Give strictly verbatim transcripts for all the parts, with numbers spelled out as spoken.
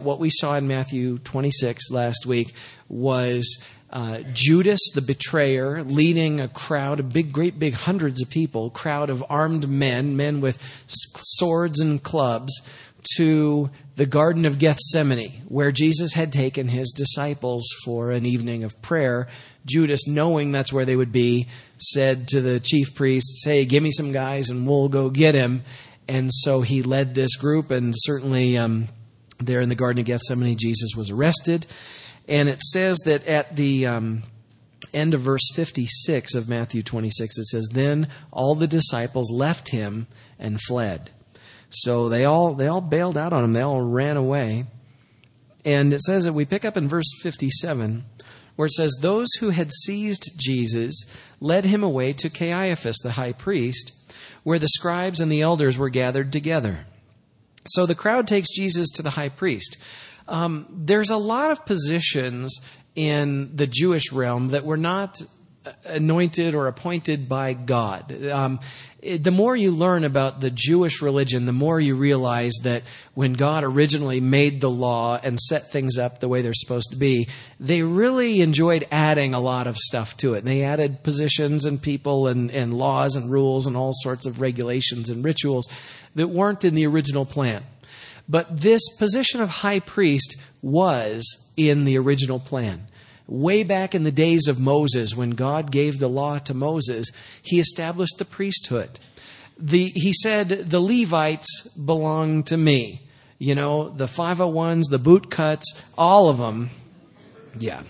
What we saw in Matthew twenty-six last week was uh, Judas, the betrayer, leading a crowd, a big, great big hundreds of people, crowd of armed men, men with swords and clubs, to the Garden of Gethsemane, where Jesus had taken his disciples for an evening of prayer. Judas, knowing that's where they would be, said to the chief priests, "Hey, give me some guys and we'll go get him." And so he led this group, and certainly um, there in the Garden of Gethsemane, Jesus was arrested. And it says that at the um, end of verse fifty-six of Matthew twenty-six, it says, "Then all the disciples left him and fled." So they all they all bailed out on him. They all ran away. And it says that we pick up in verse fifty-seven, where it says, "Those who had seized Jesus led him away to Caiaphas, the high priest, where the scribes and the elders were gathered together." So the crowd takes Jesus to the high priest. Um, there's a lot of positions in the Jewish realm that were not anointed or appointed by God. Um, it, the more you learn about the Jewish religion, the more you realize that when God originally made the law and set things up the way they're supposed to be, they really enjoyed adding a lot of stuff to it. And they added positions and people and, and laws and rules and all sorts of regulations and rituals that weren't in the original plan. But this position of high priest was in the original plan. Way back in the days of Moses, when God gave the law to Moses, he established the priesthood. The, he said, the Levites belong to me. You know, the five oh ones, the boot cuts, all of them. Yeah.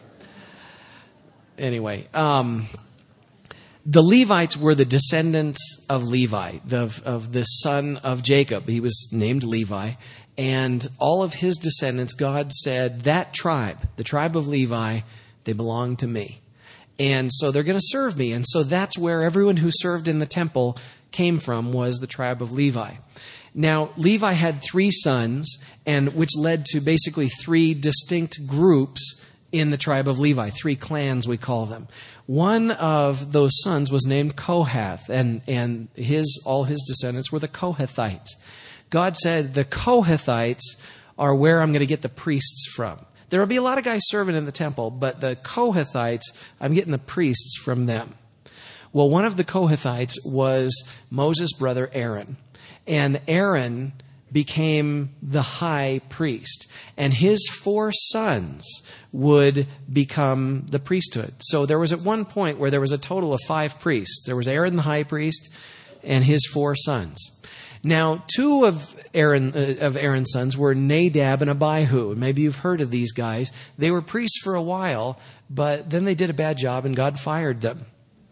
Anyway, um, the Levites were the descendants of Levi, the, of the son of Jacob. He was named Levi. And all of his descendants, God said, that tribe, the tribe of Levi, they belong to me. And so they're going to serve me. And so that's where everyone who served in the temple came from, was the tribe of Levi. Now, Levi had three sons, and which led to basically three distinct groups in the tribe of Levi, three clans we call them. One of those sons was named Kohath, and, and his all his descendants were the Kohathites. God said, the Kohathites are where I'm going to get the priests from. There will be a lot of guys serving in the temple, but the Kohathites, I'm getting the priests from them. Well, one of the Kohathites was Moses' brother Aaron. And Aaron became the high priest. And his four sons would become the priesthood. So there was at one point where there was a total of five priests. There was Aaron the high priest and his four sons. Now, two of Aaron uh, of Aaron's sons were Nadab and Abihu. Maybe you've heard of these guys. They were priests for a while, but then they did a bad job and God fired them.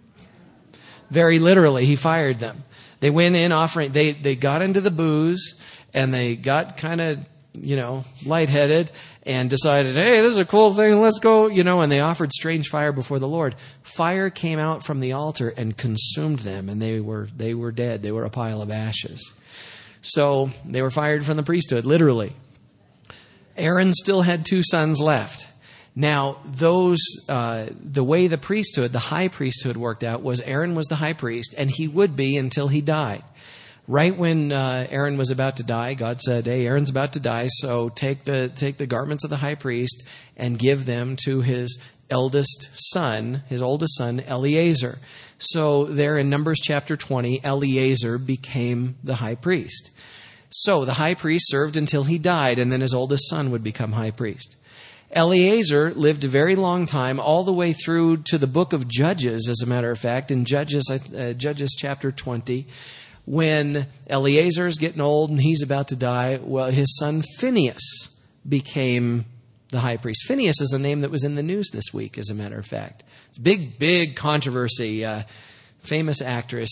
Very literally, he fired them. They went in offering, they, they got into the booze and they got kind of, you know, lightheaded and decided, hey, this is a cool thing, let's go, you know, and they offered strange fire before the Lord. Fire came out from the altar and consumed them, and they were they were dead. They were a pile of ashes. So they were fired from the priesthood, literally. Aaron still had two sons left. Now, those uh, the way the priesthood, the high priesthood worked out was Aaron was the high priest, and he would be until he died. Right when uh, Aaron was about to die, God said, hey, Aaron's about to die, so take the take the garments of the high priest and give them to his eldest son, his oldest son, Eleazar. So there in Numbers chapter twenty, Eleazar became the high priest. So the high priest served until he died, and then his oldest son would become high priest. Eleazar lived a very long time, all the way through to the book of Judges, as a matter of fact, in Judges, uh, Judges chapter twenty. When Eleazar is getting old and he's about to die, well, his son Phinehas became the high priest. Phinehas is a name that was in the news this week, as a matter of fact. It's big, big controversy. Uh, famous actress,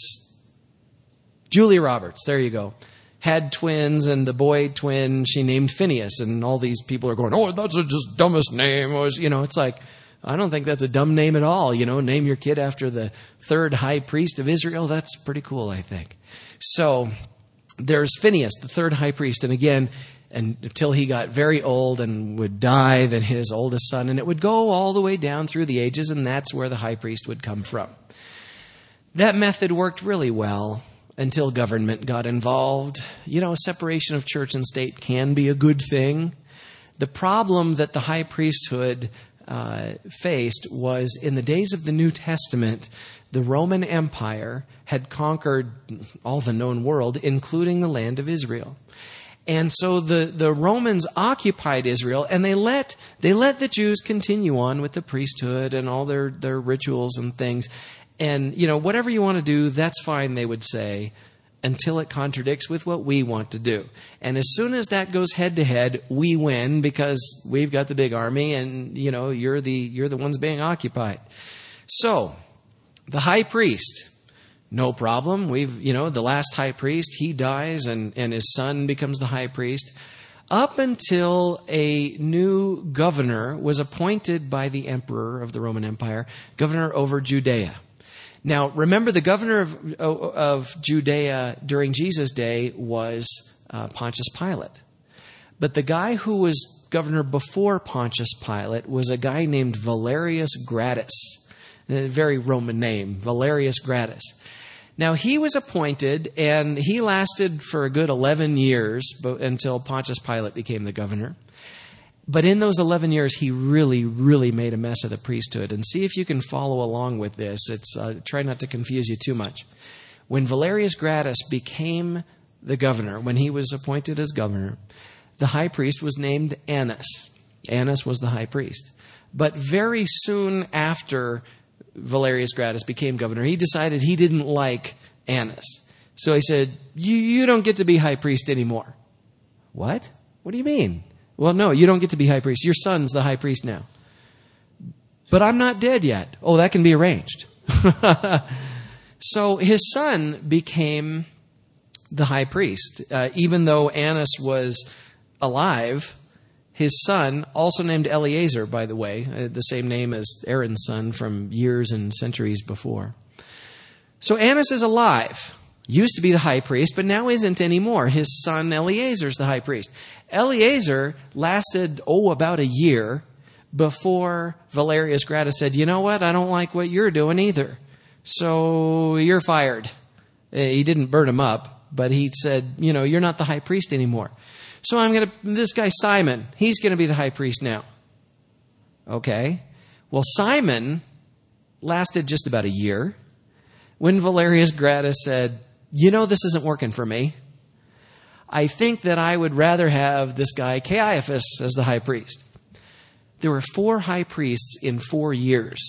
Julia Roberts, there you go, had twins, and the boy twin she named Phinehas, and all these people are going, oh, that's the just dumbest name. Or, you know, it's like, I don't think that's a dumb name at all. You know, name your kid after the third high priest of Israel. That's pretty cool, I think. So there's Phinehas, the third high priest. And again, and until he got very old and would die, then his oldest son. And it would go all the way down through the ages, and that's where the high priest would come from. That method worked really well until government got involved. You know, separation of church and state can be a good thing. The problem that the high priesthood uh, faced was in the days of the New Testament, the Roman Empire had conquered all the known world, including the land of Israel. And so the, the Romans occupied Israel, and they let they let the Jews continue on with the priesthood and all their, their rituals and things. And, you know, whatever you want to do, that's fine, they would say, until it contradicts with what we want to do. And as soon as that goes head to head, we win because we've got the big army and, you know, you're the you're the ones being occupied. So, the high priest, no problem. We've, you know, the last high priest, he dies and, and his son becomes the high priest. Up until a new governor was appointed by the emperor of the Roman Empire, governor over Judea. Now, remember, the governor of, of Judea during Jesus' day was uh, Pontius Pilate. But the guy who was governor before Pontius Pilate was a guy named Valerius Gratus. A very Roman name, Valerius Gratus. Now, he was appointed, and he lasted for a good eleven years until Pontius Pilate became the governor. But in those eleven years, he really, really made a mess of the priesthood. And see if you can follow along with this. It's uh, try not to confuse you too much. When Valerius Gratus became the governor, when he was appointed as governor, the high priest was named Annas. Annas was the high priest. But very soon after Valerius Gratus became governor, he decided he didn't like Annas. So he said, you, you don't get to be high priest anymore. What? What do you mean? Well, no, you don't get to be high priest. Your son's the high priest now. But I'm not dead yet. Oh, that can be arranged. So his son became the high priest. Uh, even though Annas was alive, his son, also named Eleazar, by the way, uh, the same name as Aaron's son from years and centuries before. So Annas is alive. Used to be the high priest, but now isn't anymore. His son Eleazar is the high priest. Eleazar lasted, oh, about a year before Valerius Gratus said, you know what, I don't like what you're doing either. So you're fired. He didn't burn him up, but he said, you know, you're not the high priest anymore. So I'm going to, this guy Simon, he's going to be the high priest now. Okay. Well, Simon lasted just about a year when Valerius Gratus said, you know, this isn't working for me. I think that I would rather have this guy Caiaphas as the high priest. There were four high priests in four years.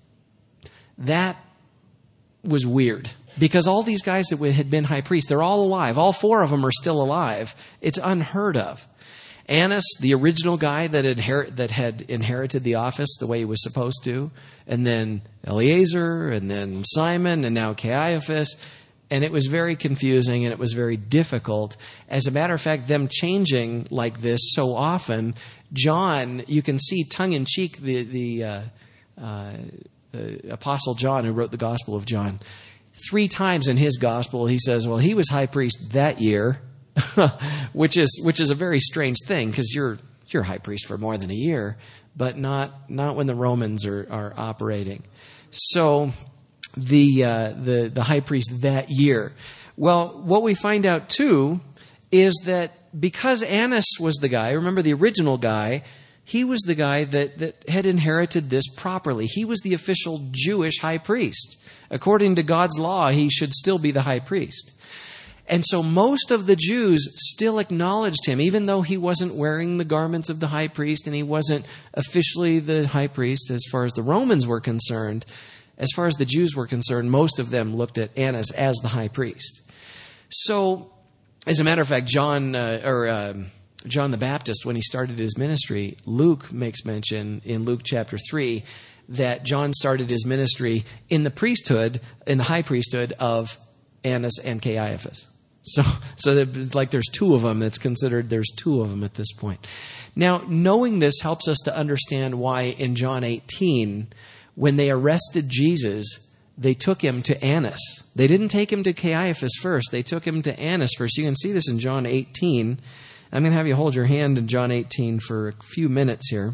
That was weird. Because all these guys that had been high priests, they're all alive. All four of them are still alive. It's unheard of. Annas, the original guy that, inherit, that had inherited the office the way he was supposed to, and then Eleazar, and then Simon, and now Caiaphas. And it was very confusing, and it was very difficult. As a matter of fact, them changing like this so often, John, you can see tongue-in-cheek the, the, uh, uh, the Apostle John, who wrote the Gospel of John. Three times in his gospel, he says, well, he was high priest that year, which is which is a very strange thing because you're you're high priest for more than a year, but not not when the Romans are, are operating. So the uh, the the high priest that year. Well, what we find out too is that because Annas was the guy, remember the original guy, he was the guy that, that had inherited this properly. He was the official Jewish high priest. According to God's law, he should still be the high priest. And so most of the Jews still acknowledged him, even though he wasn't wearing the garments of the high priest and he wasn't officially the high priest as far as the Romans were concerned. As far as the Jews were concerned, most of them looked at Annas as the high priest. So, as a matter of fact, John uh, or uh, John the Baptist, when he started his ministry, Luke makes mention in Luke chapter three that John started his ministry in the priesthood, in the high priesthood of Annas and Caiaphas. So, so that, like there's two of them that's considered, there's two of them at this point. Now, knowing this helps us to understand why in John eighteen, when they arrested Jesus, they took him to Annas. They didn't take him to Caiaphas first. They took him to Annas first. You can see this in John eighteen. I'm going to have you hold your hand in John eighteen for a few minutes here.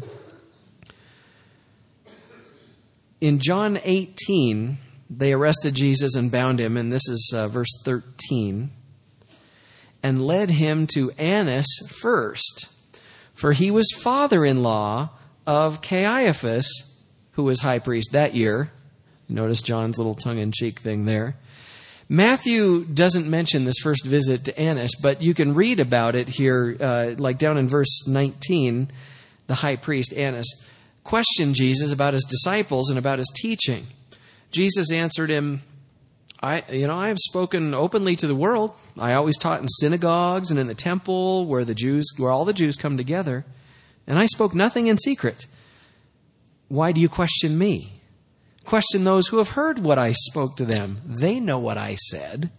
In John eighteen, they arrested Jesus and bound him, and this is uh, verse thirteen, and led him to Annas first. for he was father-in-law of Caiaphas, who was high priest that year. Notice John's little tongue-in-cheek thing there. Matthew doesn't mention this first visit to Annas, but you can read about it here, uh, like down in verse nineteen. The high priest, Annas, questioned Jesus about his disciples and about his teaching. Jesus answered him, I, you know, I have spoken openly to the world. I always taught in synagogues and in the temple where the Jews, where all the Jews come together, and I spoke nothing in secret. Why do you question me? Question those who have heard what I spoke to them. They know what I said.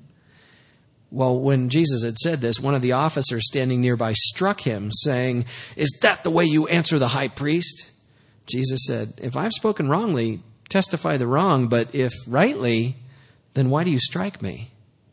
Well, when Jesus had said this, one of the officers standing nearby struck him, saying, "Is that the way you answer the high priest?" Jesus said, "If I've spoken wrongly, testify the wrong, but if rightly, then why do you strike me?"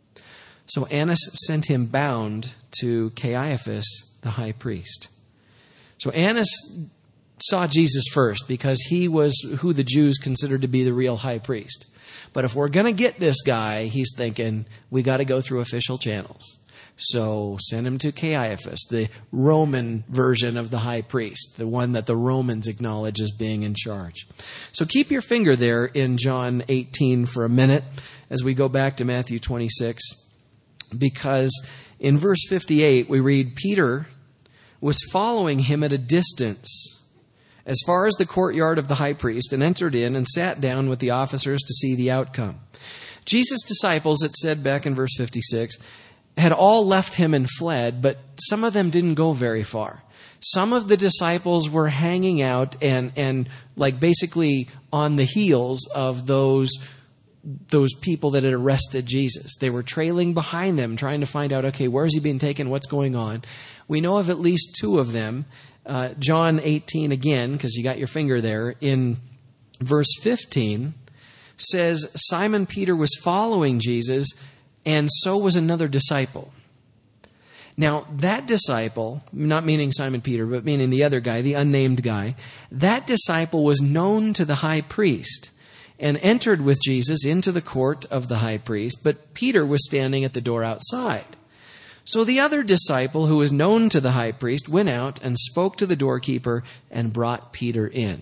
So Annas sent him bound to Caiaphas, the high priest. So Annas saw Jesus first because he was who the Jews considered to be the real high priest. But if we're going to get this guy, he's thinking, we got to go through official channels. So send him to Caiaphas, the Roman version of the high priest, the one that the Romans acknowledge as being in charge. So keep your finger there in John eighteen for a minute as we go back to Matthew twenty-six, because in verse fifty-eight we read, Peter was following him at a distance as far as the courtyard of the high priest, and entered in and sat down with the officers to see the outcome. Jesus' disciples, it said back in verse fifty-six, had all left him and fled, but some of them didn't go very far. Some of the disciples were hanging out and, and like basically on the heels of those, those people that had arrested Jesus. They were trailing behind them, trying to find out, okay, where is he being taken? What's going on? We know of at least two of them. Uh, John eighteen again, because you got your finger there, in verse fifteen, says Simon Peter was following Jesus, and so was another disciple. Now, that disciple, not meaning Simon Peter, but meaning the other guy, the unnamed guy, that disciple was known to the high priest and entered with Jesus into the court of the high priest, but Peter was standing at the door outside. So the other disciple, who was known to the high priest, went out and spoke to the doorkeeper and brought Peter in.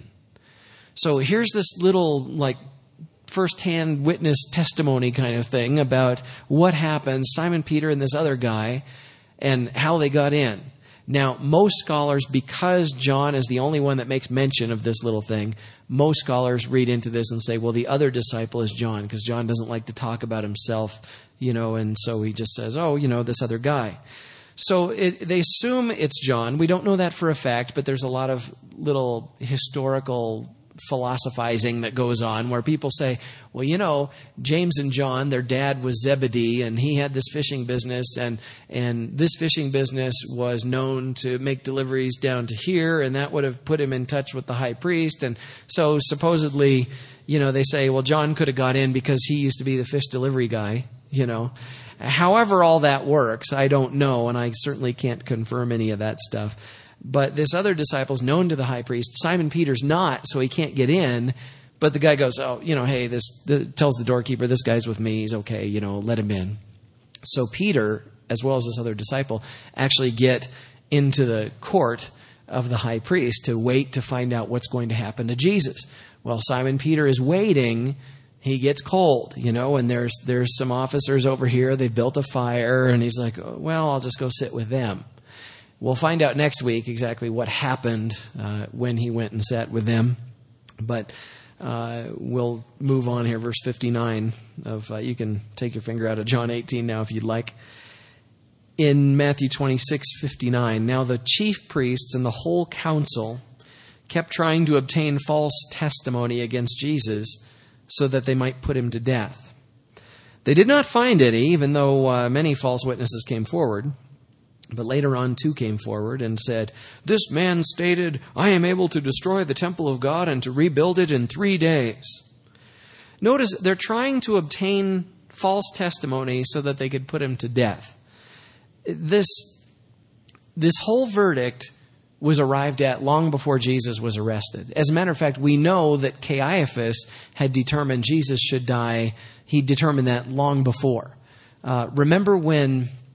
So here's this little, like, first-hand witness testimony kind of thing about what happened, Simon Peter and this other guy, and how they got in. Now, most scholars, because John is the only one that makes mention of this little thing, most scholars read into this and say, well, the other disciple is John, because John doesn't like to talk about himself, you know, and so he just says, oh, you know, this other guy. So it, they assume it's John. We don't know that for a fact, but there's a lot of little historical philosophizing that goes on where people say, well, you know, James and John, their dad was Zebedee, and he had this fishing business, and and this fishing business was known to make deliveries down to here, and that would have put him in touch with the high priest. And so supposedly, you know, they say, well, John could have got in because he used to be the fish delivery guy, you know. However all that works, I don't know, and I certainly can't confirm any of that stuff. But this other disciple is known to the high priest. Simon Peter's not, so he can't get in. But the guy goes, oh, you know, hey, this the, tells the doorkeeper, this guy's with me. He's okay, you know, let him in. So Peter, as well as this other disciple, actually get into the court of the high priest to wait to find out what's going to happen to Jesus. Well, Simon Peter is waiting. He gets cold, you know, and there's there's some officers over here. They've built a fire, and he's like, oh, well, I'll just go sit with them. We'll find out next week exactly what happened uh, when he went and sat with them. But uh, we'll move on here, verse fifty-nine. Of uh, you can take your finger out of John eighteen now if you'd like. In Matthew twenty-six fifty-nine, now the chief priests and the whole council kept trying to obtain false testimony against Jesus so that they might put him to death. They did not find any, even though uh, many false witnesses came forward. But later on, two came forward and said, this man stated, I am able to destroy the temple of God and to rebuild it in three days. Notice they're trying to obtain false testimony so that they could put him to death. This, this whole verdict was arrived at long before Jesus was arrested. As a matter of fact, we know that Caiaphas had determined Jesus should die. He determined that long before. Uh, remember when...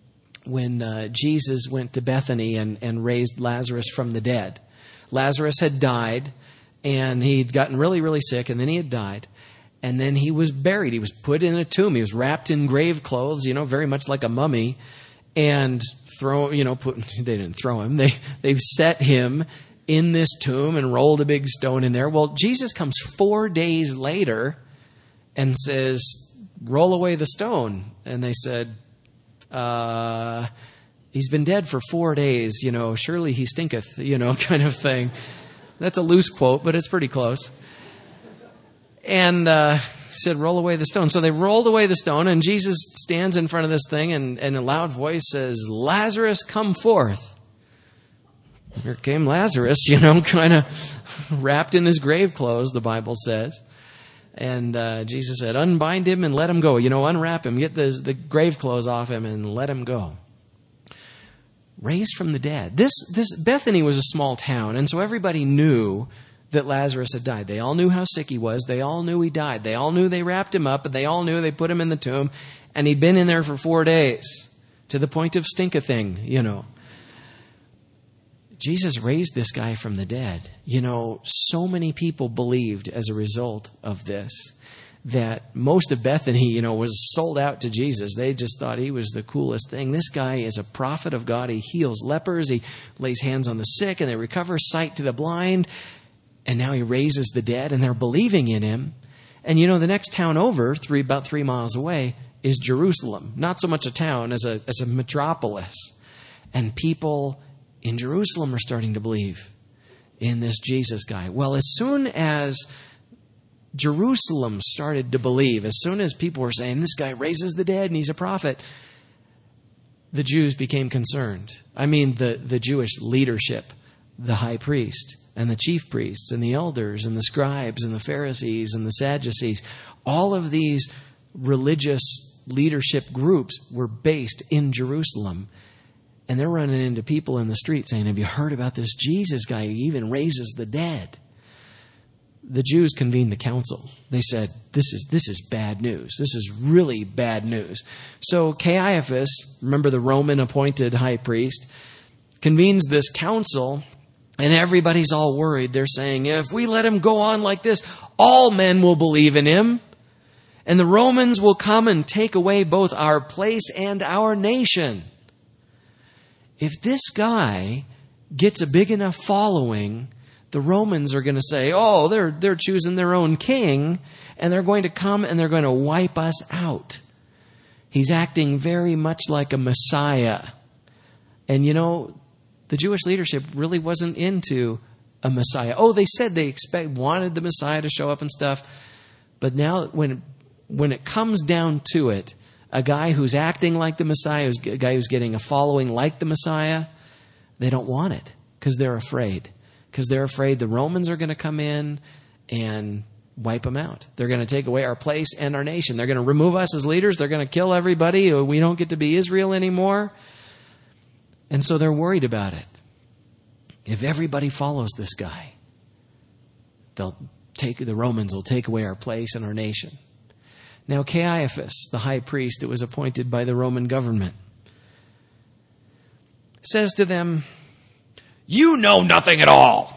when uh, Jesus went to Bethany and, and raised Lazarus from the dead. Lazarus had died, and he'd gotten really, really sick, and then he had died. And then he was buried. He was put in a tomb. He was wrapped in grave clothes, you know, very much like a mummy. And throw, you know, put, they didn't throw him. They, they've set him in this tomb and rolled a big stone in there. Well, Jesus comes four days later and says, roll away the stone. And they said, uh, he's been dead for four days, you know, surely he stinketh, you know, kind of thing. That's a loose quote, but it's pretty close. And uh, said, roll away the stone. So they rolled away the stone, and Jesus stands in front of this thing and, and in a loud voice says, Lazarus, come forth. Here came Lazarus, you know, kind of wrapped in his grave clothes, the Bible says. And uh, Jesus said, unbind him and let him go. You know, unwrap him, get the, the grave clothes off him and let him go. Raised from the dead. This, this Bethany was a small town, and so everybody knew that Lazarus had died. They all knew how sick he was. They all knew he died. They all knew they wrapped him up, and they all knew they put him in the tomb, and he'd been in there for four days, to the point of stink-a-thing, you know. Jesus raised this guy from the dead. You know, so many people believed as a result of this that most of Bethany, you know, was sold out to Jesus. They just thought he was the coolest thing. This guy is a prophet of God. He heals lepers. He lays hands on the sick, and they recover sight to the blind. And now he raises the dead, and they're believing in him. And, you know, the next town over, three about three miles away, is Jerusalem. Not so much a town as a as a metropolis. And people in Jerusalem are starting to believe in this Jesus guy. Well, as soon as Jerusalem started to believe, as soon as people were saying, this guy raises the dead and he's a prophet, the Jews became concerned. I mean, the, the Jewish leadership, the high priest and the chief priests and the elders and the scribes and the Pharisees and the Sadducees, all of these religious leadership groups were based in Jerusalem. And they're running into people in the street saying, have you heard about this Jesus guy who even raises the dead? The Jews convened a council. They said, this is this is bad news. This is really bad news. So Caiaphas, remember the Roman appointed high priest, convenes this council, and everybody's all worried. They're saying, if we let him go on like this, all men will believe in him, and the Romans will come and take away both our place and our nation. If this guy gets a big enough following, the Romans are going to say, oh, they're they're choosing their own king, and they're going to come and they're going to wipe us out. He's acting very much like a Messiah. And you know, the Jewish leadership really wasn't into a Messiah. Oh, they said they expect wanted the Messiah to show up and stuff. But now when when it comes down to it, a guy who's acting like the Messiah, a guy who's getting a following like the Messiah, they don't want it because they're afraid. Because they're afraid the Romans are going to come in and wipe them out. They're going to take away our place and our nation. They're going to remove us as leaders. They're going to kill everybody. We don't get to be Israel anymore. And so they're worried about it. If everybody follows this guy, they'll take the Romans will take away our place and our nation. Now Caiaphas, the high priest that was appointed by the Roman government, says to them, you know nothing at all.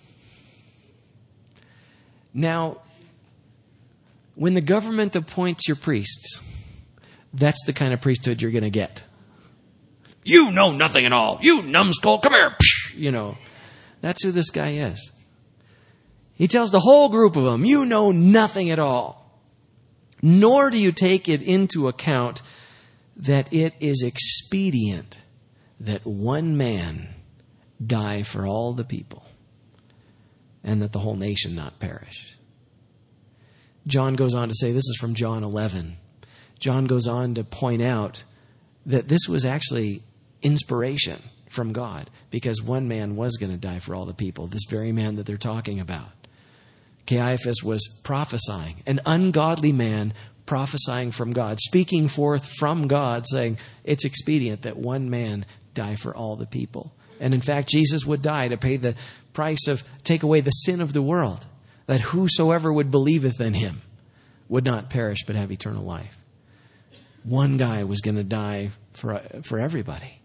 Now, when the government appoints your priests, that's the kind of priesthood you're going to get. You know nothing at all. You numbskull, come here. You know, that's who this guy is. He tells the whole group of them, you know nothing at all. Nor do you take it into account that it is expedient that one man die for all the people, and that the whole nation not perish. John goes on to say, this is from John eleven. John goes on to point out that this was actually inspiration from God, because one man was going to die for all the people, this very man that they're talking about. Caiaphas was prophesying, an ungodly man prophesying from God, speaking forth from God, saying it's expedient that one man die for all the people. And in fact, Jesus would die to pay the price of, take away the sin of the world, that whosoever would believeth in him would not perish but have eternal life. One guy was going to die for, for everybody.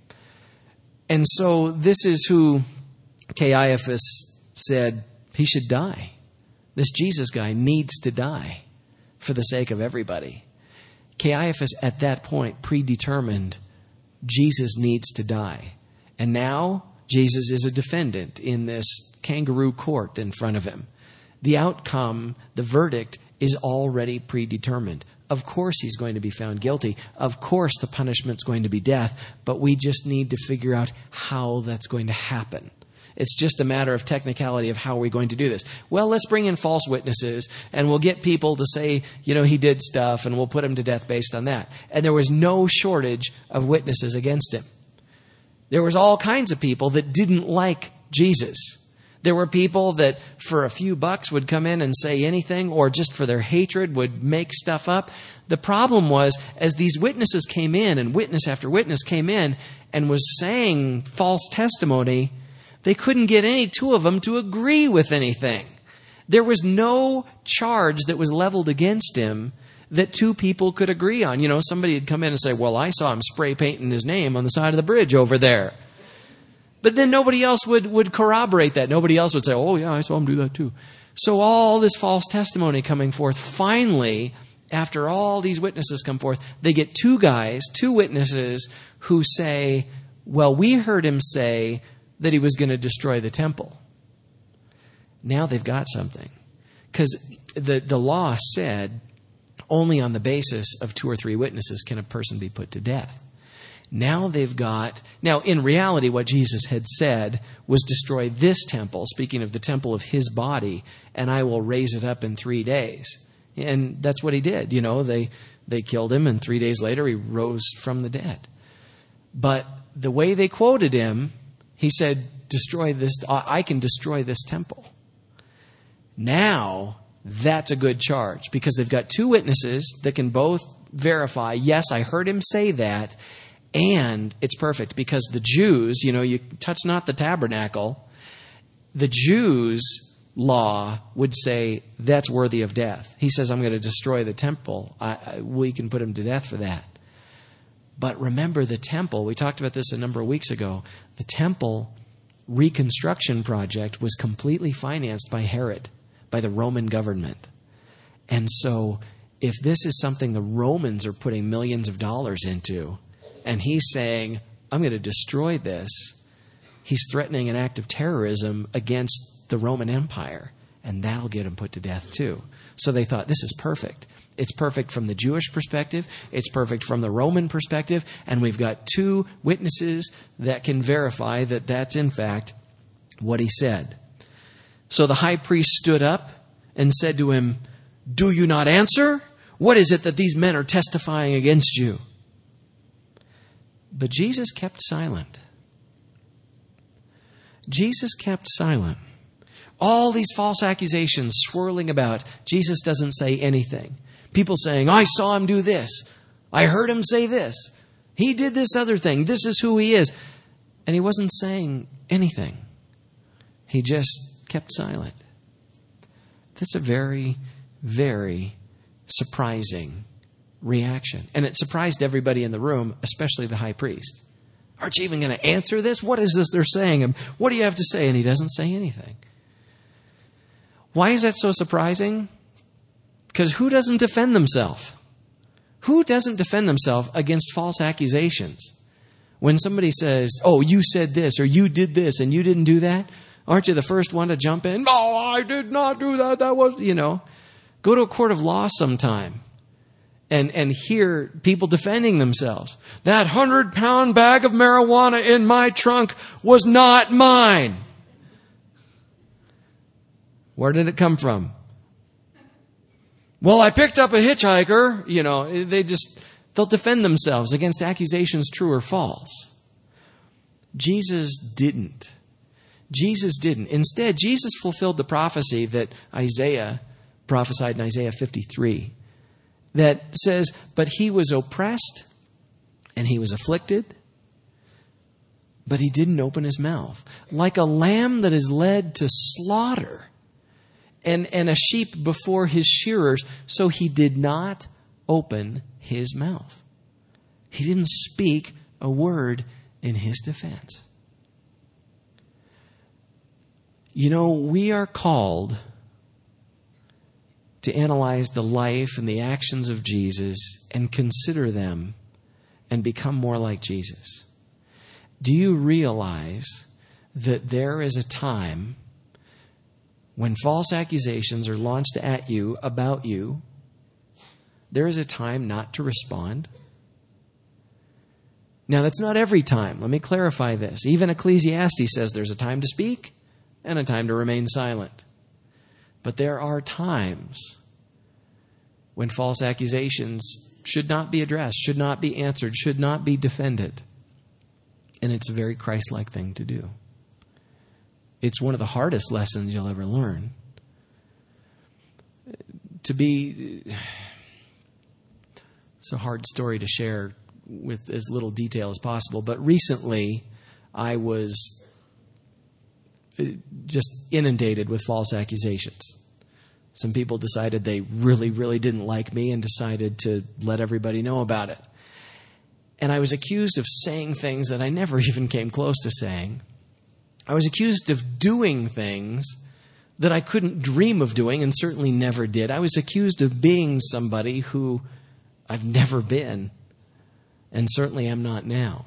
And so this is who Caiaphas said he should die. This Jesus guy needs to die for the sake of everybody. Caiaphas at that point predetermined Jesus needs to die. And now Jesus is a defendant in this kangaroo court in front of him. The outcome, the verdict, is already predetermined. Of course he's going to be found guilty. Of course the punishment's going to be death. But we just need to figure out how that's going to happen. It's just a matter of technicality of how we're going to do this. Well, let's bring in false witnesses and we'll get people to say, you know, he did stuff and we'll put him to death based on that. And there was no shortage of witnesses against him. There was all kinds of people that didn't like Jesus. There were people that for a few bucks would come in and say anything, or just for their hatred would make stuff up. The problem was, as these witnesses came in and witness after witness came in and was saying false testimony, they couldn't get any two of them to agree with anything. There was no charge that was leveled against him that two people could agree on. You know, somebody would come in and say, well, I saw him spray painting his name on the side of the bridge over there. But then nobody else would, would corroborate that. Nobody else would say, oh, yeah, I saw him do that too. So all this false testimony coming forth, finally, after all these witnesses come forth, they get two guys, two witnesses who say, well, we heard him say that he was going to destroy the temple. Now they've got something. Because the, the law said only on the basis of two or three witnesses can a person be put to death. Now they've got, now in reality what Jesus had said was destroy this temple, speaking of the temple of his body, and I will raise it up in three days. And that's what he did. You know, they, they killed him and three days later he rose from the dead. But the way they quoted him, he said, destroy this, I can destroy this temple. Now, that's a good charge because they've got two witnesses that can both verify, yes, I heard him say that, and it's perfect because the Jews, you know, you touch not the tabernacle, the Jews' law would say that's worthy of death. He says, I'm going to destroy the temple. I, I, we can put him to death for that. But remember the temple, we talked about this a number of weeks ago, the temple reconstruction project was completely financed by Herod, by the Roman government. And so if this is something the Romans are putting millions of dollars into, and he's saying, I'm going to destroy this, he's threatening an act of terrorism against the Roman Empire, and that'll get him put to death too. So they thought, this is perfect. It's perfect from the Jewish perspective. It's perfect from the Roman perspective. And we've got two witnesses that can verify that that's in fact what he said. So the high priest stood up and said to him, do you not answer? What is it that these men are testifying against you? But Jesus kept silent. Jesus kept silent. All these false accusations swirling about, Jesus doesn't say anything. People saying, I saw him do this. I heard him say this. He did this other thing. This is who he is. And he wasn't saying anything. He just kept silent. That's a very, very surprising reaction. And it surprised everybody in the room, especially the high priest. Aren't you even going to answer this? What is this they're saying? And what do you have to say? And he doesn't say anything. Why is that so surprising? Because who doesn't defend themselves? Who doesn't defend themselves against false accusations? When somebody says, oh, you said this or you did this and you didn't do that, aren't you the first one to jump in? No, I did not do that. That was, you know, go to a court of law sometime and, and hear people defending themselves. That hundred pound bag of marijuana in my trunk was not mine. Where did it come from? Well, I picked up a hitchhiker. You know, they just, they'll defend themselves against accusations true or false. Jesus didn't. Jesus didn't. Instead, Jesus fulfilled the prophecy that Isaiah prophesied in Isaiah fifty-three that says, but he was oppressed and he was afflicted, but he didn't open his mouth. Like a lamb that is led to slaughter, and, and a sheep before his shearers, so he did not open his mouth. He didn't speak a word in his defense. You know, we are called to analyze the life and the actions of Jesus and consider them and become more like Jesus. Do you realize that there is a time when false accusations are launched at you, about you, there is a time not to respond? Now, that's not every time. Let me clarify this. Even Ecclesiastes says there's a time to speak and a time to remain silent. But there are times when false accusations should not be addressed, should not be answered, should not be defended. And it's a very Christ-like thing to do. It's one of the hardest lessons you'll ever learn. To be... It's a hard story to share with as little detail as possible. But recently, I was just inundated with false accusations. Some people decided they really, really didn't like me and decided to let everybody know about it. And I was accused of saying things that I never even came close to saying. I was accused of doing things that I couldn't dream of doing and certainly never did. I was accused of being somebody who I've never been and certainly am not now.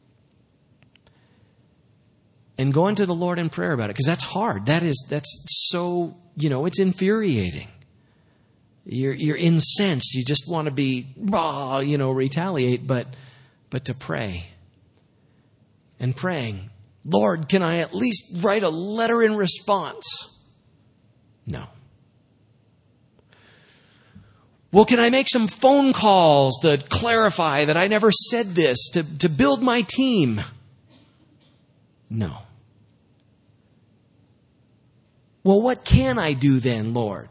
And going to the Lord in prayer about it, because that's hard. That is, that's so, you know, it's infuriating. You're you're incensed. You just want to be, rah, you know, retaliate, but but to pray. And praying, Lord, can I at least write a letter in response? No. Well, can I make some phone calls to clarify that I never said this, to, to build my team? No. Well, what can I do then, Lord?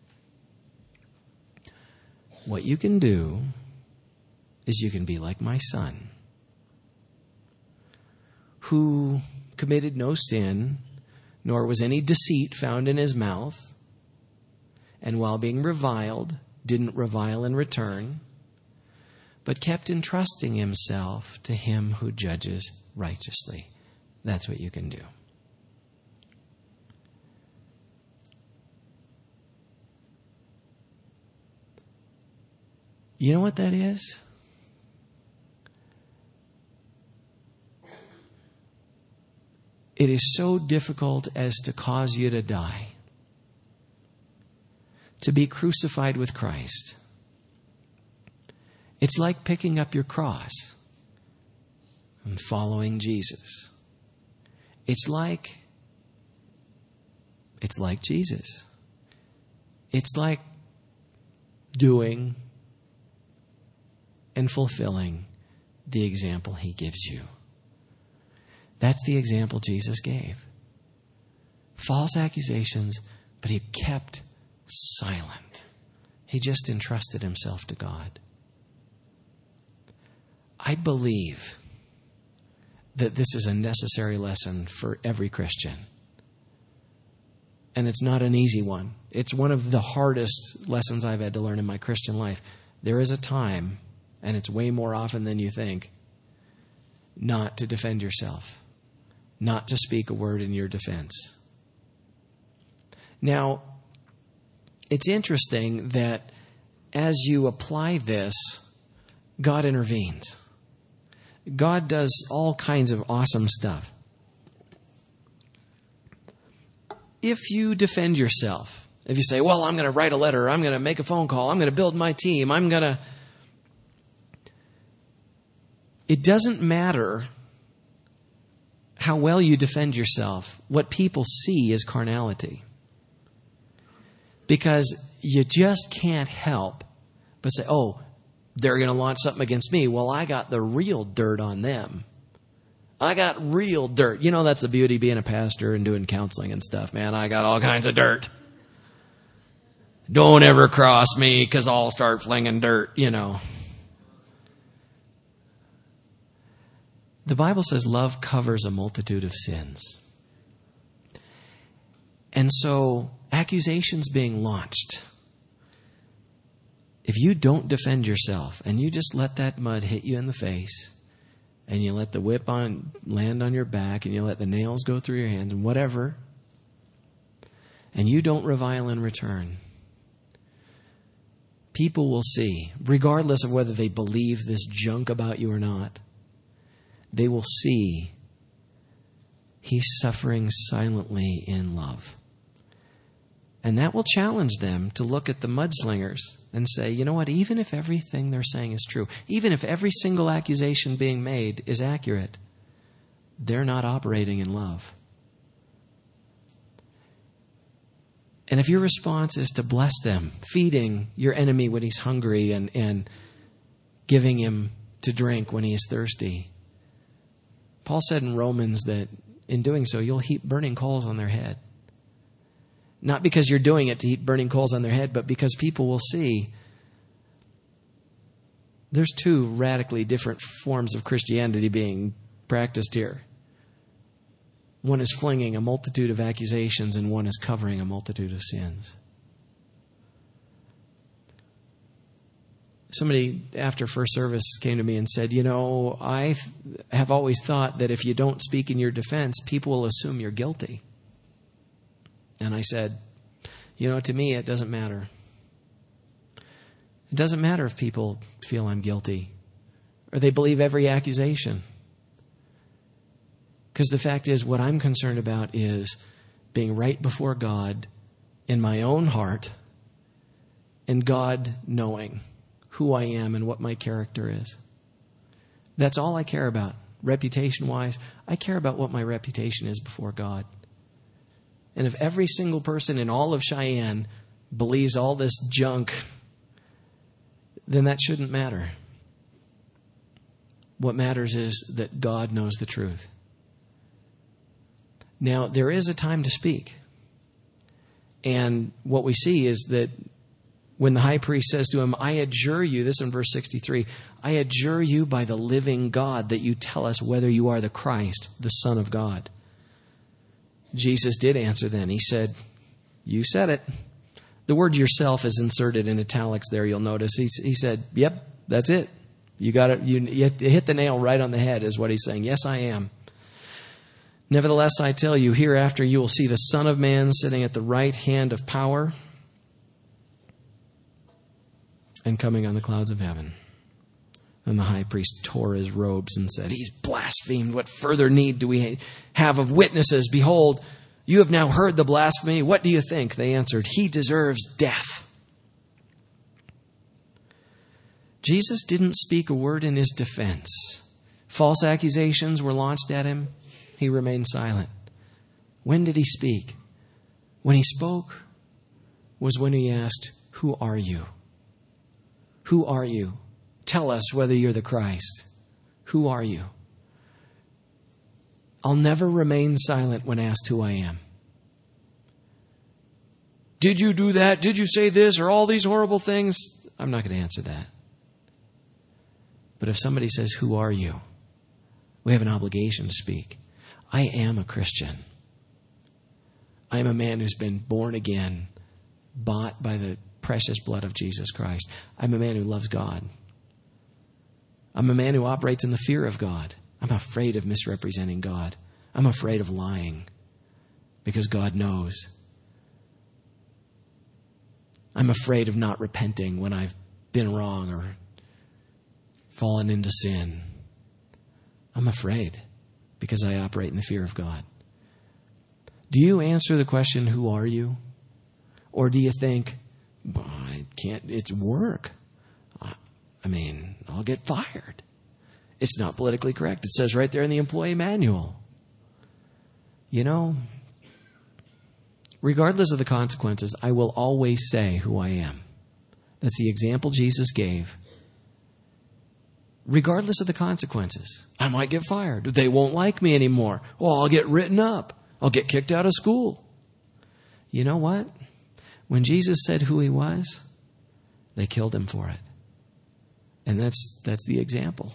What you can do is you can be like my son, who committed no sin, nor was any deceit found in his mouth, and while being reviled, didn't revile in return, but kept entrusting himself to him who judges righteously. That's what you can do. You know what that is? It is so difficult as to cause you to die, to be crucified with Christ. It's like picking up your cross and following Jesus. It's like, it's like Jesus. It's like doing and fulfilling the example he gives you. That's the example Jesus gave. False accusations, but he kept silent. He just entrusted himself to God. I believe that this is a necessary lesson for every Christian. And it's not an easy one. It's one of the hardest lessons I've had to learn in my Christian life. There is a time, and it's way more often than you think, not to defend yourself, not to speak a word in your defense. Now, it's interesting that as you apply this, God intervenes. God does all kinds of awesome stuff. If you defend yourself, if you say, well, I'm going to write a letter, I'm going to make a phone call, I'm going to build my team, I'm going to... It doesn't matter how well you defend yourself. What people see is carnality. Because you just can't help but say, oh, they're going to launch something against me. Well, I got the real dirt on them. I got real dirt. You know, that's the beauty of being a pastor and doing counseling and stuff, man. I got all kinds of dirt. Don't ever cross me because I'll start flinging dirt, you know. The Bible says love covers a multitude of sins. And so accusations being launched, if you don't defend yourself and you just let that mud hit you in the face and you let the whip on land on your back and you let the nails go through your hands and whatever, and you don't revile in return, people will see, regardless of whether they believe this junk about you or not, they will see he's suffering silently in love. And that will challenge them to look at the mudslingers and say, you know what, even if everything they're saying is true, even if every single accusation being made is accurate, they're not operating in love. And if your response is to bless them, feeding your enemy when he's hungry and, and giving him to drink when he is thirsty, Paul said in Romans that in doing so, you'll heap burning coals on their head. Not because you're doing it to heap burning coals on their head, but because people will see there's two radically different forms of Christianity being practiced here. One is flinging a multitude of accusations, and one is covering a multitude of sins. Somebody after first service came to me and said, you know, I have always thought that if you don't speak in your defense, people will assume you're guilty. And I said, you know, to me, it doesn't matter. It doesn't matter if people feel I'm guilty or they believe every accusation. Because the fact is, what I'm concerned about is being right before God in my own heart and God knowing who I am and what my character is. That's all I care about, reputation-wise. I care about what my reputation is before God. And if every single person in all of Cheyenne believes all this junk, then that shouldn't matter. What matters is that God knows the truth. Now, there is a time to speak. And what we see is that when the high priest says to him, I adjure you, this in verse sixty-three, I adjure you by the living God that you tell us whether you are the Christ, the Son of God. Jesus did answer then. He said, you said it. The word yourself is inserted in italics there, you'll notice. He, he said, yep, that's it. You got it. You, you hit the nail right on the head is what he's saying. Yes, I am. Nevertheless, I tell you, hereafter you will see the Son of Man sitting at the right hand of power and coming on the clouds of heaven. And the high priest tore his robes and said, he's blasphemed. What further need do we have of witnesses? Behold, you have now heard the blasphemy. What do you think? They answered, he deserves death. Jesus didn't speak a word in his defense. False accusations were launched at him. He remained silent. When did he speak? When he spoke was when he asked, who are you? Who are you? Tell us whether you're the Christ. Who are you? I'll never remain silent when asked who I am. Did you do that? Did you say this or all these horrible things? I'm not going to answer that. But if somebody says, who are you? We have an obligation to speak. I am a Christian. I am a man who's been born again, bought by the precious blood of Jesus Christ. I'm a man who loves God. I'm a man who operates in the fear of God. I'm afraid of misrepresenting God. I'm afraid of lying because God knows. I'm afraid of not repenting when I've been wrong or fallen into sin. I'm afraid because I operate in the fear of God. Do you answer the question, who are you? Or do you think, well, I can't, it's work. I mean, I'll get fired. It's not politically correct. It says right there in the employee manual. You know, regardless of the consequences, I will always say who I am. That's the example Jesus gave. Regardless of the consequences. I might get fired. They won't like me anymore. Well, I'll get written up. I'll get kicked out of school. You know what? When Jesus said who he was, they killed him for it. And that's that's the example.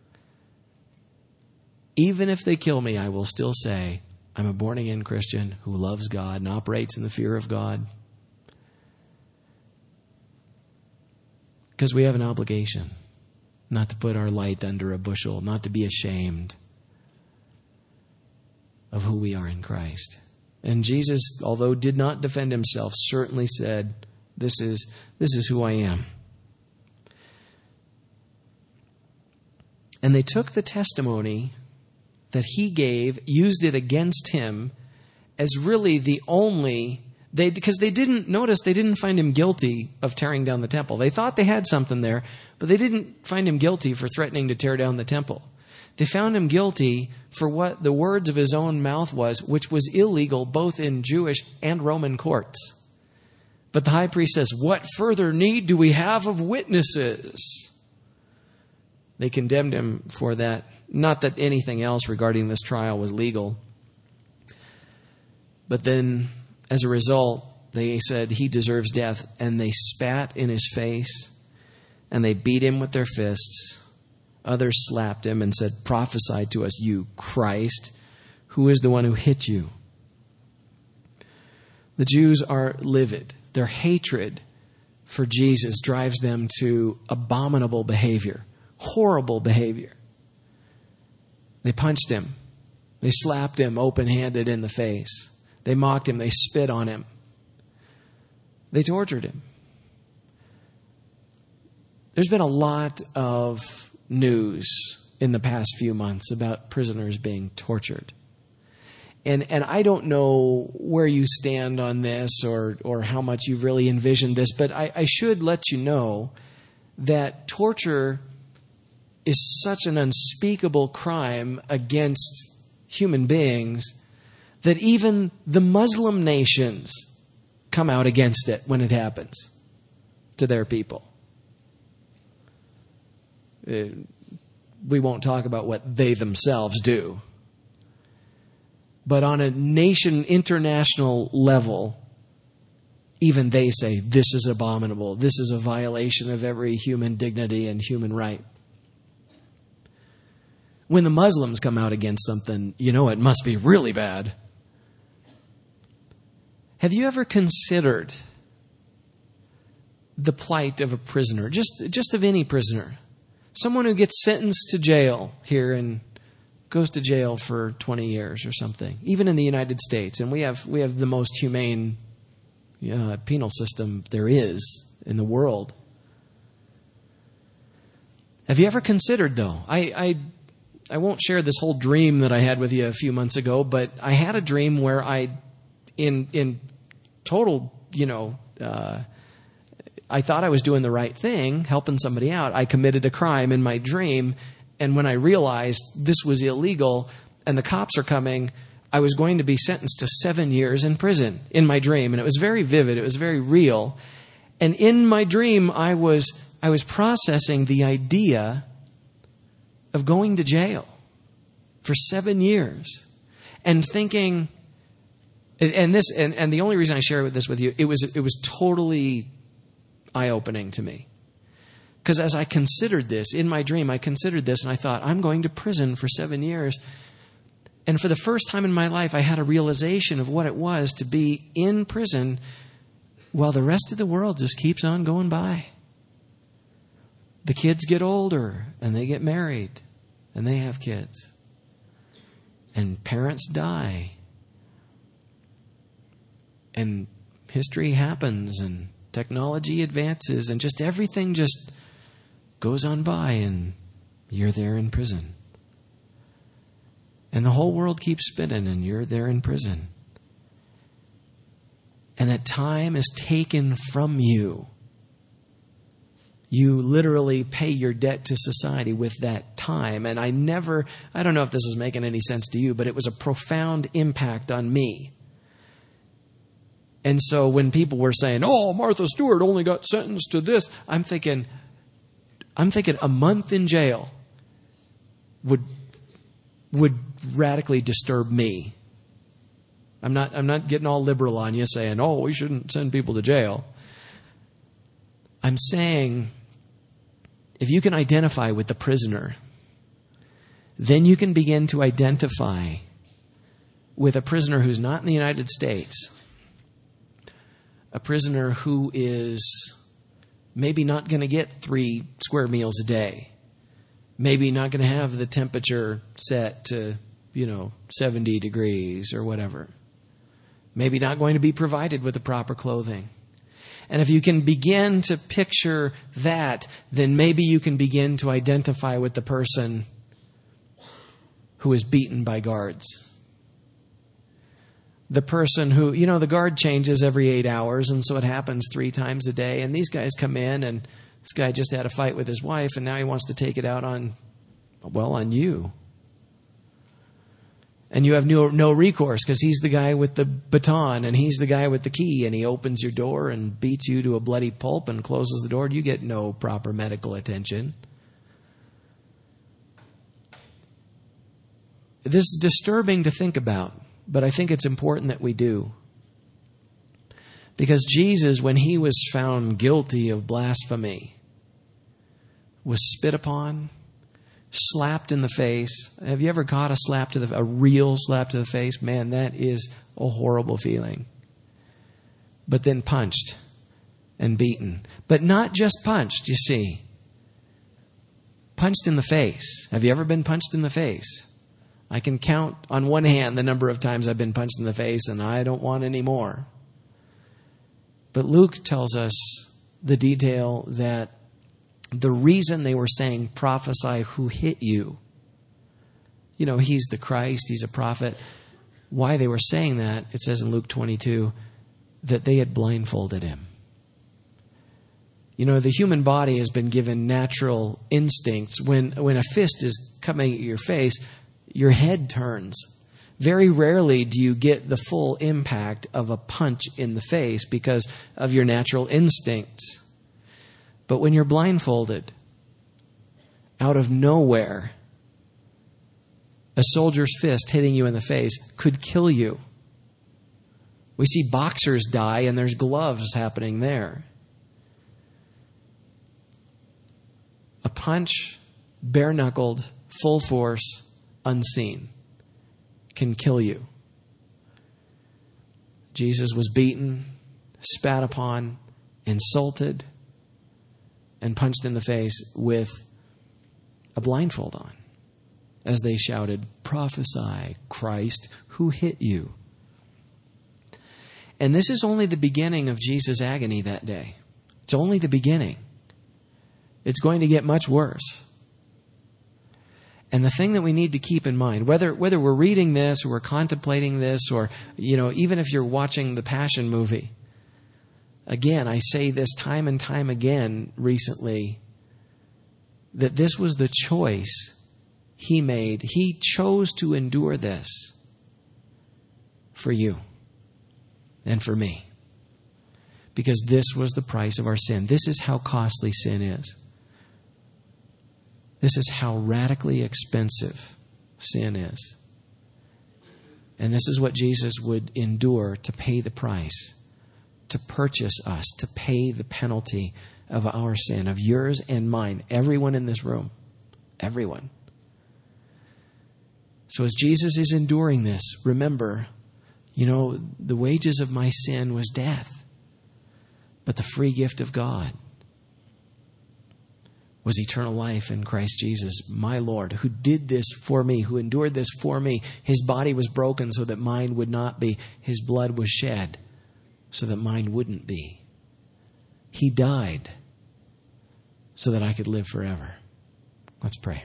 Even if they kill me, I will still say, I'm a born-again Christian who loves God and operates in the fear of God. Because we have an obligation not to put our light under a bushel, not to be ashamed of who we are in Christ. And Jesus, although did not defend himself, certainly said, this is, this is who I am. And they took the testimony that he gave, used it against him as really the only, they because they didn't, notice they didn't find him guilty of tearing down the temple. They thought they had something there, but they didn't find him guilty for threatening to tear down the temple. They found him guilty for what the words of his own mouth was, which was illegal both in Jewish and Roman courts. But the high priest says, what further need do we have of witnesses? They condemned him for that. Not that anything else regarding this trial was legal. But then, as a result, they said he deserves death. And they spat in his face. And they beat him with their fists. Others slapped him and said, prophesy to us, you Christ. Who is the one who hit you? The Jews are livid. Their hatred for Jesus drives them to abominable behavior. Horrible behavior. They punched him. They slapped him open-handed in the face. They mocked him. They spit on him. They tortured him. There's been a lot of news in the past few months about prisoners being tortured. And and I don't know where you stand on this or or how much you've really envisioned this, but I, I should let you know that torture is such an unspeakable crime against human beings that even the Muslim nations come out against it when it happens to their people. We won't talk about what they themselves do. But on a nation, international level, even they say, this is abominable. This is a violation of every human dignity and human right. When the Muslims come out against something, you know it must be really bad. Have you ever considered the plight of a prisoner, just, just of any prisoner? Someone who gets sentenced to jail here and goes to jail for twenty years or something, even in the United States. And we have we have the most humane uh, penal system there is in the world. Have you ever considered, though? I, I I won't share this whole dream that I had with you a few months ago, but I had a dream where I, in in total, you know, uh, I thought I was doing the right thing, helping somebody out. I committed a crime in my dream. And when I realized this was illegal and the cops are coming, I was going to be sentenced to seven years in prison in my dream. And it was very vivid. It was very real. And in my dream, I was I was processing the idea of going to jail for seven years and thinking, and this, and, and the only reason I share this with you, it was it was totally eye-opening to me. Because as I considered this, in my dream, I considered this and I thought, I'm going to prison for seven years. And for the first time in my life, I had a realization of what it was to be in prison while the rest of the world just keeps on going by. The kids get older and they get married and they have kids. And parents die. And history happens and technology advances and just everything just goes on by and you're there in prison. And the whole world keeps spinning and you're there in prison. And that time is taken from you. You literally pay your debt to society with that time. And I never, I don't know if this is making any sense to you, but it was a profound impact on me. And so when people were saying, oh, Martha Stewart only got sentenced to this, I'm thinking, I'm thinking a month in jail would would radically disturb me. I'm not I'm not getting all liberal on you saying, oh, we shouldn't send people to jail. I'm saying if you can identify with the prisoner, then you can begin to identify with a prisoner who's not in the United States. A prisoner who is Maybe not going to get three square meals a day. Maybe not going to have the temperature set to, you know, seventy degrees or whatever. Maybe not going to be provided with the proper clothing. And if you can begin to picture that, then maybe you can begin to identify with the person who is beaten by guards. The person who, you know, the guard changes every eight hours, and so it happens three times a day. And these guys come in, and this guy just had a fight with his wife, and now he wants to take it out on, well, on you. And you have no, no recourse because he's the guy with the baton and he's the guy with the key, and he opens your door and beats you to a bloody pulp and closes the door. You get no proper medical attention. This is disturbing to think about, but I think it's important that we do. Because Jesus, when he was found guilty of blasphemy, was spit upon, slapped in the face. Have you ever caught a slap to the a real slap to the face? Man, that is a horrible feeling. But then punched and beaten. But not just punched, you see. Punched in the face. Have you ever been punched in the face? I can count on one hand the number of times I've been punched in the face, and I don't want any more. But Luke tells us the detail that the reason they were saying, prophesy who hit you. You know, he's the Christ, he's a prophet. Why they were saying that, it says in Luke twenty-two, that they had blindfolded him. You know, the human body has been given natural instincts. When, when a fist is coming at your face, your head turns. Very rarely do you get the full impact of a punch in the face because of your natural instincts. But when you're blindfolded, out of nowhere, a soldier's fist hitting you in the face could kill you. We see boxers die and there's gloves happening there. A punch, bare-knuckled, full force, unseen, can kill you. Jesus was beaten, spat upon, insulted, and punched in the face with a blindfold on as they shouted, prophesy, Christ, who hit you? And this is only the beginning of Jesus' agony that day. It's only the beginning. It's going to get much worse. And the thing that we need to keep in mind, whether whether we're reading this or we're contemplating this, or, you know, even if you're watching the Passion movie, again, I say this time and time again recently, that this was the choice he made. He chose to endure this for you and for me. Because this was the price of our sin. This is how costly sin is. This is how radically expensive sin is. And this is what Jesus would endure to pay the price, to purchase us, to pay the penalty of our sin, of yours and mine, everyone in this room, everyone. So as Jesus is enduring this, remember, you know, the wages of my sin was death, but the free gift of God was eternal life in Christ Jesus, my Lord, who did this for me, who endured this for me. His body was broken so that mine would not be. His blood was shed so that mine wouldn't be. He died so that I could live forever. Let's pray.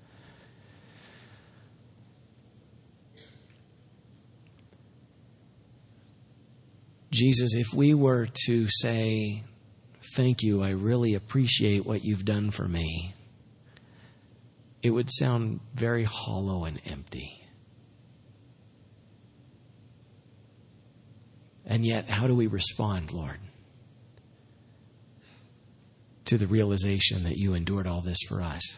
Jesus, if we were to say, thank you, I really appreciate what you've done for me, it would sound very hollow and empty. And yet, how do we respond, Lord, to the realization that you endured all this for us?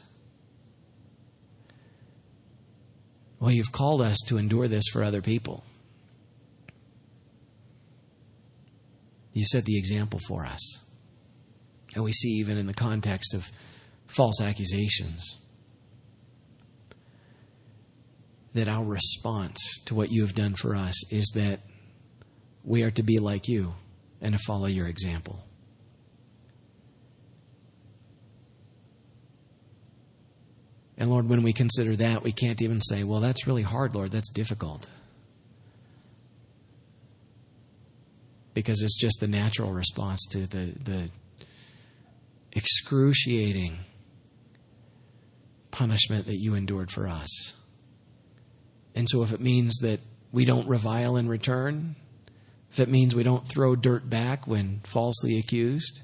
Well, you've called us to endure this for other people. You set the example for us. And we see even in the context of false accusations that our response to what you have done for us is that we are to be like you and to follow your example. And Lord, when we consider that, we can't even say, well, that's really hard, Lord. That's difficult. Because it's just the natural response to the, the excruciating punishment that you endured for us. And so if it means that we don't revile in return, if it means we don't throw dirt back when falsely accused,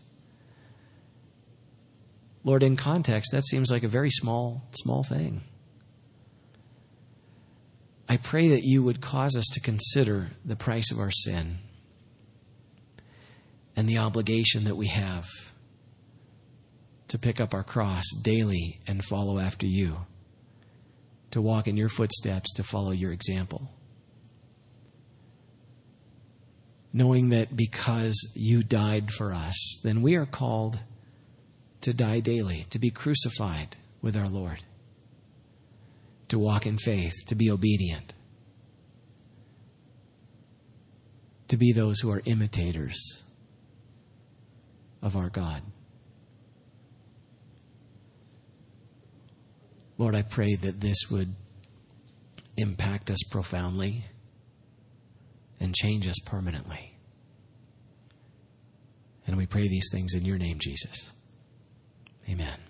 Lord, in context, that seems like a very small, small thing. I pray that you would cause us to consider the price of our sin and the obligation that we have to pick up our cross daily and follow after you, to walk in your footsteps, to follow your example. Knowing that because you died for us, then we are called to die daily, to be crucified with our Lord, to walk in faith, to be obedient, to be those who are imitators of our God. Lord, I pray that this would impact us profoundly and change us permanently. And we pray these things in your name, Jesus. Amen.